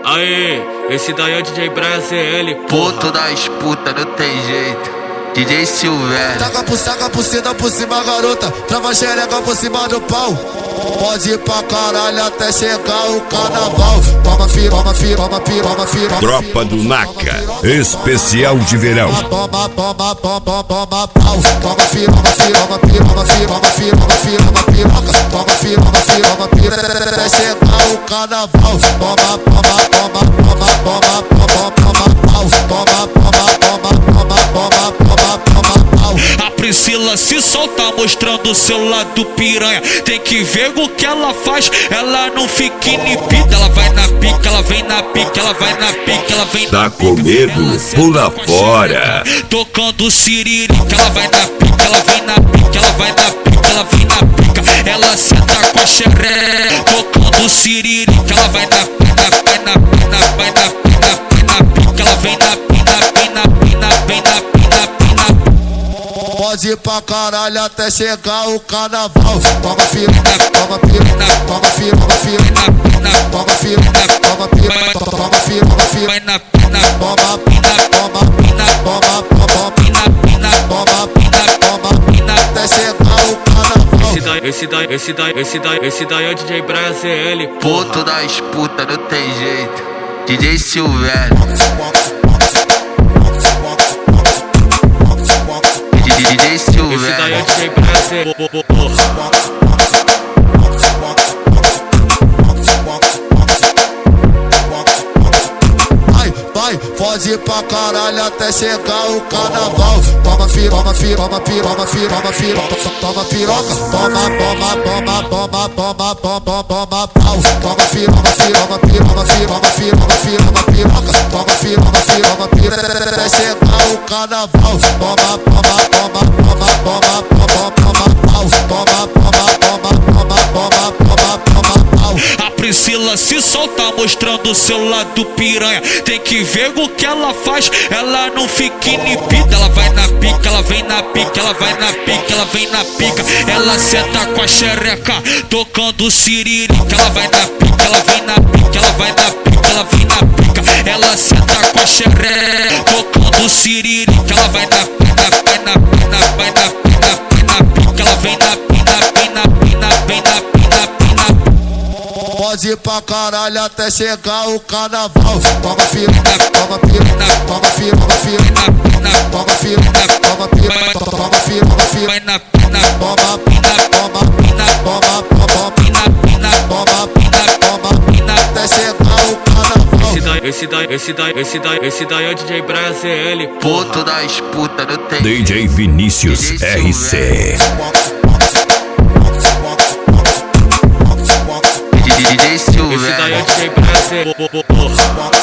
Aê, esse daí é o DJ Brian CL, puto da disputa, não tem jeito. DJ Silvério. Taca por cima, por cima, garota. Trava xereca por cima do pau. Pode ir pra caralho até chegar o carnaval. Toma fira, toma fira, toma fira, toma fira. Tropa do Naca, especial de verão. Toma pau. Toma fira, toma fira, toma fira, toma fira, toma fira, toma fira, toma piroca. Toma fira, toma fira, toma fira, até chegar o carnaval. Toma pau. A Priscila se solta mostrando o seu lado piranha. Tem que ver o que ela faz, ela não fica inibida. Ela vai na pica, ela vem na pica, ela vai na pica, ela vem tá na pica. Tá com medo? Pula fora. Tocando siririca, ela vai na pica, ela vem na pica, ela vai na pica, ela vem na pica. Ela senta com a xeré, tocando siririca, ela vai na pica, vai na pica, vai na pica, ela vem na pica, vem na pica, vem na pica. Pode ir pra caralho até chegar o carnaval. Toma fira, toma fira, toma fira, toma fira, toma fira, toma fira, toma fira, toma fira. Vai na pina, toma pina, toma pina, toma pina, toma pina, até chegar o carnaval. Esse daí é o DJ Brian CL, puto da disputa, não tem jeito. DJ Silvério. DJ Silvério. Esse daí é o DJ Brian CL, Vai, pode ir pra caralho até chegar o carnaval. Toma fira, toma fira, toma fira, toma fira, toma fira, toma piroca. Toma pau. Toma fira, toma fira, toma fira, toma fira, toma fira, toma fira, toma piroca. Toma fira, toma fira, toma fira, até chegar o carnaval. Toma pau. A Priscila se solta mostrando o seu lado piranha. Tem que ver o que ela faz, ela não fica inibida. Ela vai na pica, ela vem na pica, ela vai na pica, ela vem na pica. Ela senta com a xereca, tocando siririca. Ela vai na pica, ela vem na pica, ela vai na pica, ela vem na pica. Ela senta com a xereca, tocando siririca. Ela vai na pica, vai na pica, vai na pica, ela vem na pica, vem na pica, vem na pica. Pode ir pra caralho até chegar o carnaval. Toma fira, toma fira, toma fira, toma fira, toma fira, toma fira, toma fira, toma fira. Vai na pina, toma pina, toma pina, toma pina, até chegar o carnaval. Esse daí é o DJ Brian CL, puto da disputa, não tem DJ Vinícius RC. DJ Silvério. Esse daí é o DJ Brian CL,